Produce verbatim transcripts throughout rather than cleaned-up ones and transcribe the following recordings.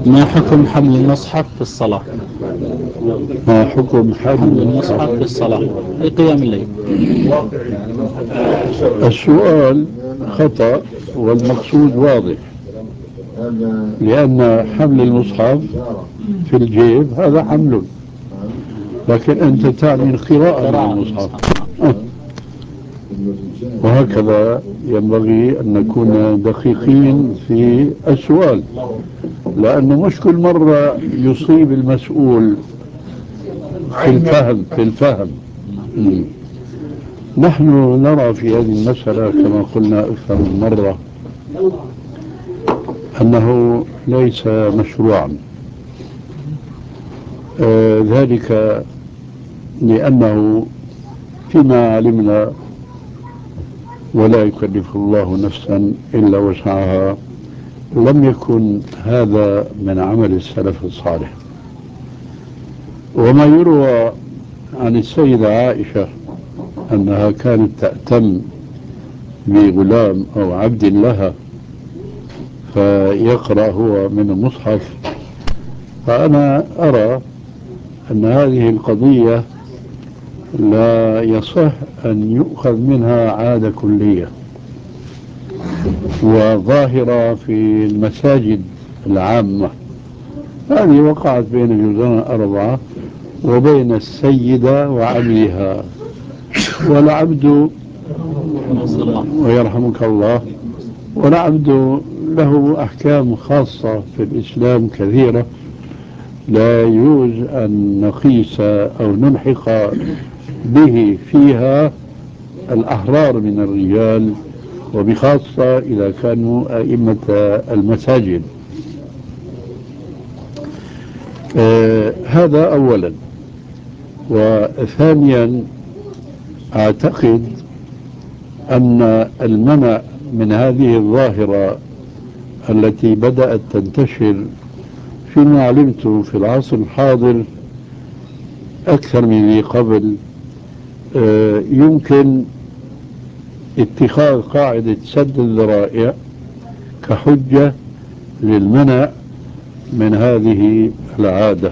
ما حكم حمل المصحف في الصلاة؟ ما حكم حمل حمل المصحف في الصلاة في قيام الليل. السؤال خطأ والمقصود واضح، لأن حمل المصحف في الجيب هذا حمل، لكن أنت تعني القراءة من المصحف. أه. وهكذا ينبغي أن نكون دقيقين في السؤال، لأنه مش كل مرة يصيب المسؤول في الفهم في الفهم مم. نحن نرى في هذه المسألة كما قلنا أكثر من مرة أنه ليس مشروعا. آه ذلك لأنه فيما علمنا ولا يكلف الله نفسا إلا وسعها لم يكن هذا من عمل السلف الصالح. وما يروى عن السيدة عائشة أنها كانت تأتم بغلام أو عبد لها فيقرأ هو من المصحف، فأنا أرى أن هذه القضية لا يصح أن يؤخذ منها عادة كلية وظاهرة في المساجد العامة. هذه وقعت بين الجزران الأربعة وبين السيدة وعبدها، والعبد ويرحمك الله والعبد له أحكام خاصة في الإسلام كثيرة لا يجوز أن نقيس أو نلحق به فيها الأحرار من الرجال، وبخاصة إذا كانوا أئمة المساجد. آه هذا أولا. وثانيا أعتقد أن المنع من هذه الظاهرة التي بدأت تنتشر فيما علمت في العصر الحاضر أكثر من ذي قبل، آه يمكن اتخاذ قاعدة سد الذرائع كحجة للمنع من هذه العادة.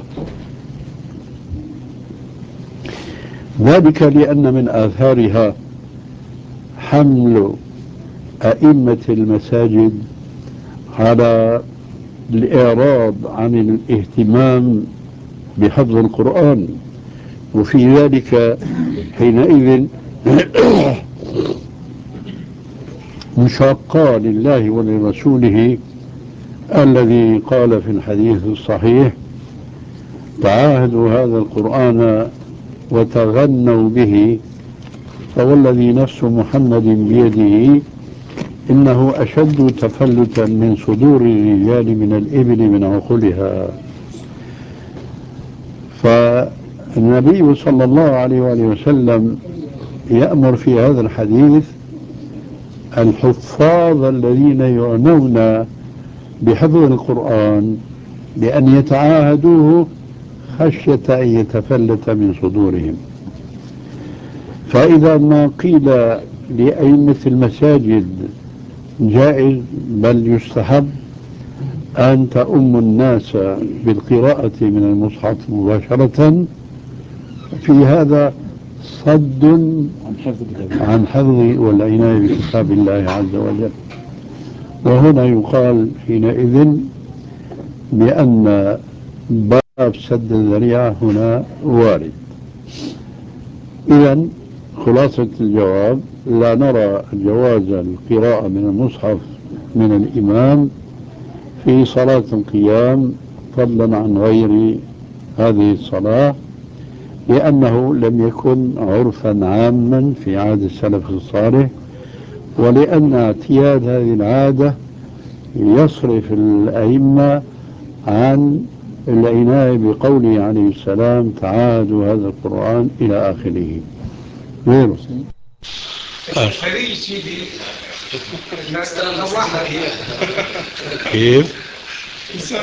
ذلك لأن من آثارها حمل أئمة المساجد على الإعراض عن الاهتمام بحفظ القرآن، وفي ذلك حينئذ مشاقة لله ولرسوله الذي قال في الحديث الصحيح: تعاهدوا هذا القرآن وتغنوا به، فوالذي نفس محمد بيده إنه أشد تفلتا من صدور الرجال من الإبل من عقلها. فالنبي صلى الله عليه وآله وسلم يأمر في هذا الحديث الحفاظ الذين يعنون بحفظ القرآن بأن يتعاهدوه خشية أن يتفلت من صدورهم. فإذا ما قيل لأئمة المساجد جائز بل يستحب أن تؤم الناس بالقراءة من المصحف مباشرة، في هذا صد عن حفظ والعناية بكتاب الله عز وجل. وهنا يقال حينئذ بأن باب سد الذريعة هنا وارد. إذن خلاصة الجواب: لا نرى جواز القراءة من المصحف من الإمام في صلاة القيام فضلا عن غير هذه الصلاة، لأنه لم يكن عرفا عاما في عهد السلف الصالح، ولأن اعتياد هذه العادة يصرف الأئمة عن العناية بقوله عليه السلام: تعاهدوا هذا القرآن إلى آخره. غيره كيف؟